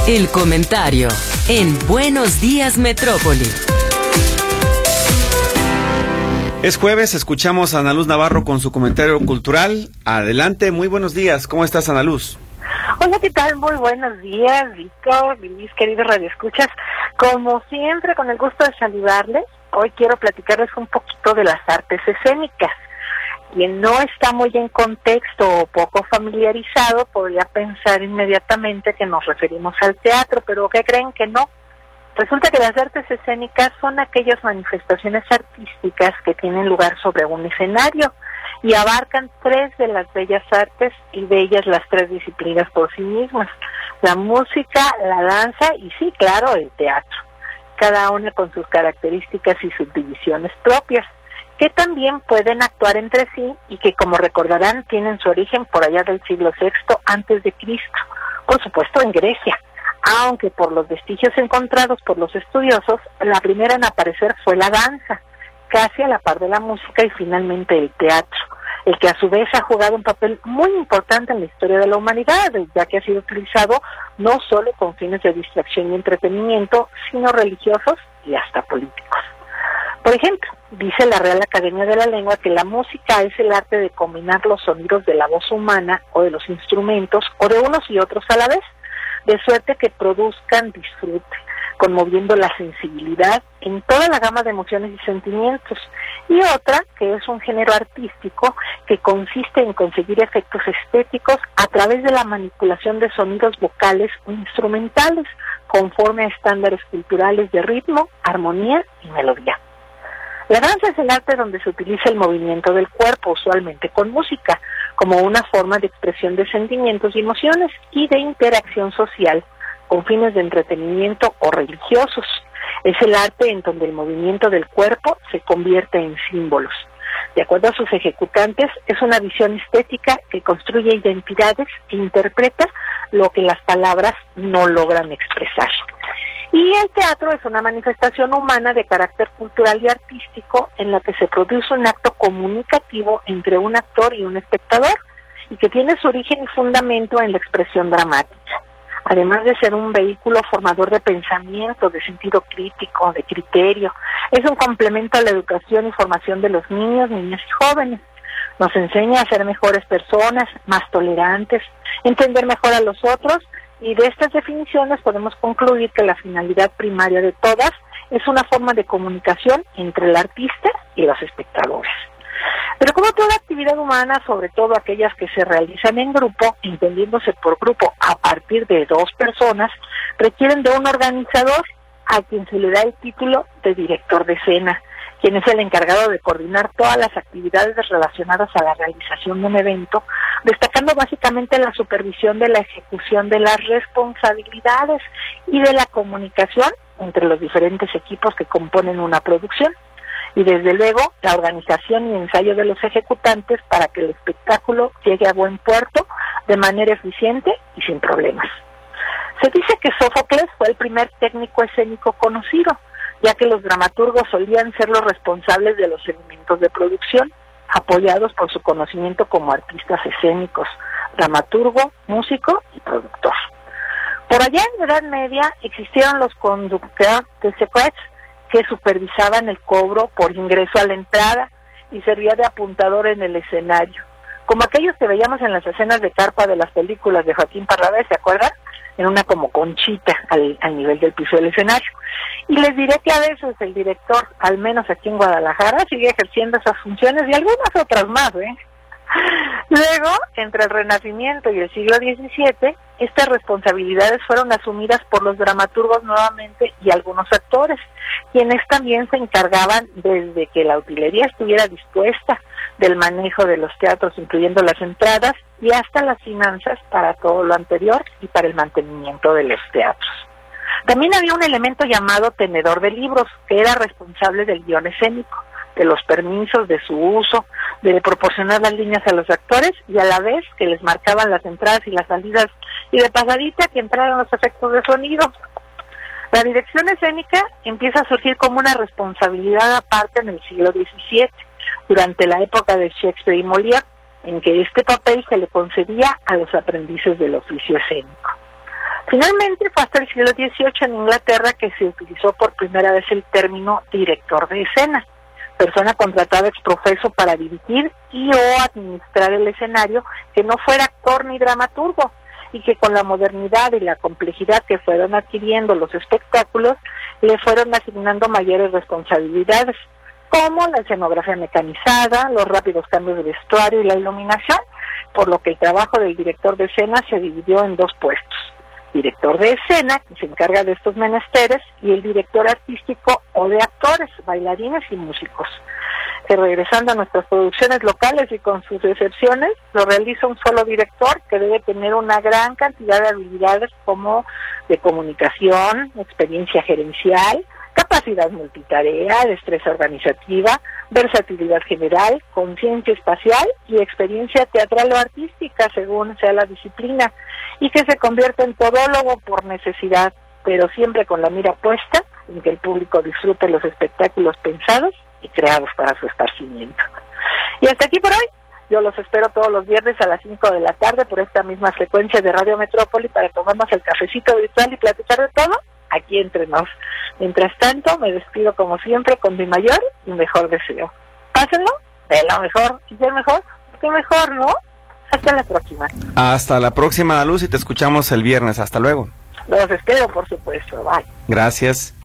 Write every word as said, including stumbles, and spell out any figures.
El comentario en Buenos Días Metrópoli. Es jueves, escuchamos a Ana Luz Navarro con su comentario cultural. Adelante, muy buenos días. ¿Cómo estás, Ana Luz? Hola, ¿qué tal? Muy buenos días, Víctor, mis queridos radioescuchas. Como siempre, con el gusto de saludarles, hoy quiero platicarles un poquito de las artes escénicas. Quien no está muy en contexto o poco familiarizado podría pensar inmediatamente que nos referimos al teatro, pero ¿qué creen que no? Resulta que las artes escénicas son aquellas manifestaciones artísticas que tienen lugar sobre un escenario y abarcan tres de las bellas artes y de ellas las tres disciplinas por sí mismas: la música, la danza y sí, claro, el teatro, cada una con sus características y subdivisiones propias, que también pueden actuar entre sí y que, como recordarán, tienen su origen por allá del siglo sexto antes de Cristo, por supuesto en Grecia, aunque por los vestigios encontrados por los estudiosos, la primera en aparecer fue la danza, casi a la par de la música, y finalmente el teatro, el que a su vez ha jugado un papel muy importante en la historia de la humanidad, ya que ha sido utilizado no solo con fines de distracción y entretenimiento, sino religiosos y hasta políticos. Por ejemplo, dice la Real Academia de la Lengua que la música es el arte de combinar los sonidos de la voz humana o de los instrumentos o de unos y otros a la vez, de suerte que produzcan disfrute, conmoviendo la sensibilidad en toda la gama de emociones y sentimientos. Y otra, que es un género artístico que consiste en conseguir efectos estéticos a través de la manipulación de sonidos vocales o instrumentales, conforme a estándares culturales de ritmo, armonía y melodía. La danza es el arte donde se utiliza el movimiento del cuerpo, usualmente con música, como una forma de expresión de sentimientos y emociones y de interacción social, con fines de entretenimiento o religiosos. Es el arte en donde el movimiento del cuerpo se convierte en símbolos. De acuerdo a sus ejecutantes, es una visión estética que construye identidades e interpreta lo que las palabras no logran expresar. Y el teatro es una manifestación humana de carácter cultural y artístico en la que se produce un acto comunicativo entre un actor y un espectador y que tiene su origen y fundamento en la expresión dramática. Además de ser un vehículo formador de pensamiento, de sentido crítico, de criterio, es un complemento a la educación y formación de los niños, niñas y jóvenes. Nos enseña a ser mejores personas, más tolerantes, entender mejor a los otros, y de estas definiciones podemos concluir que la finalidad primaria de todas es una forma de comunicación entre el artista y los espectadores. Pero como toda actividad humana, sobre todo aquellas que se realizan en grupo, entendiéndose por grupo a partir de dos personas, requieren de un organizador a quien se le da el título de director de escena, quien es el encargado de coordinar todas las actividades relacionadas a la realización de un evento, destacando básicamente la supervisión de la ejecución de las responsabilidades y de la comunicación entre los diferentes equipos que componen una producción, y desde luego la organización y ensayo de los ejecutantes para que el espectáculo llegue a buen puerto de manera eficiente y sin problemas. Se dice que Sófocles fue el primer técnico escénico conocido, ya que los dramaturgos solían ser los responsables de los elementos de producción, apoyados por su conocimiento como artistas escénicos, dramaturgo, músico y productor. Por allá en la Edad Media existieron los conducteurs de secrets, que supervisaban el cobro por ingreso a la entrada y servía de apuntador en el escenario, como aquellos que veíamos en las escenas de carpa de las películas de Joaquín Parravé, ¿se acuerdan? En una como conchita al, al nivel del piso del escenario. Y les diré que a veces el director, al menos aquí en Guadalajara, sigue ejerciendo esas funciones y algunas otras más, ¿eh? Luego, entre el Renacimiento y el siglo diecisiete, estas responsabilidades fueron asumidas por los dramaturgos nuevamente y algunos actores, quienes también se encargaban desde que la utilería estuviera dispuesta, del manejo de los teatros, incluyendo las entradas, y hasta las finanzas para todo lo anterior y para el mantenimiento de los teatros. También había un elemento llamado tenedor de libros, que era responsable del guión escénico, de los permisos, de su uso, de proporcionar las líneas a los actores y a la vez que les marcaban las entradas y las salidas y de pasadita que entraran los efectos de sonido. La dirección escénica empieza a surgir como una responsabilidad aparte en el siglo diecisiete, durante la época de Shakespeare y Molière, en que este papel se le concedía a los aprendices del oficio escénico. Finalmente fue hasta el siglo dieciocho en Inglaterra que se utilizó por primera vez el término director de escena, persona contratada ex profeso para dirigir y o administrar el escenario que no fuera actor ni dramaturgo, y que con la modernidad y la complejidad que fueron adquiriendo los espectáculos, le fueron asignando mayores responsabilidades, como la escenografía mecanizada, los rápidos cambios de vestuario y la iluminación, por lo que el trabajo del director de escena se dividió en dos puestos: director de escena, que se encarga de estos menesteres, y el director artístico o de actores, bailarines y músicos, que regresando a nuestras producciones locales y con sus excepciones, lo realiza un solo director que debe tener una gran cantidad de habilidades como de comunicación, experiencia gerencial, capacidad multitarea, destreza organizativa, versatilidad general, conciencia espacial y experiencia teatral o artística, según sea la disciplina, y que se convierte en todólogo por necesidad, pero siempre con la mira puesta en que el público disfrute los espectáculos pensados y creados para su esparcimiento. Y hasta aquí por hoy. Yo los espero todos los viernes a las cinco de la tarde por esta misma frecuencia de Radio Metrópoli para tomarnos el cafecito virtual y platicar de todo aquí entre nos. Mientras tanto, me despido como siempre con mi mayor y mejor deseo. Pásenlo de lo mejor y de mejor, qué mejor, ¿no? Hasta la próxima. Hasta la próxima, Ana Luz, y te escuchamos el viernes. Hasta luego. Los espero, por supuesto. Bye. Gracias.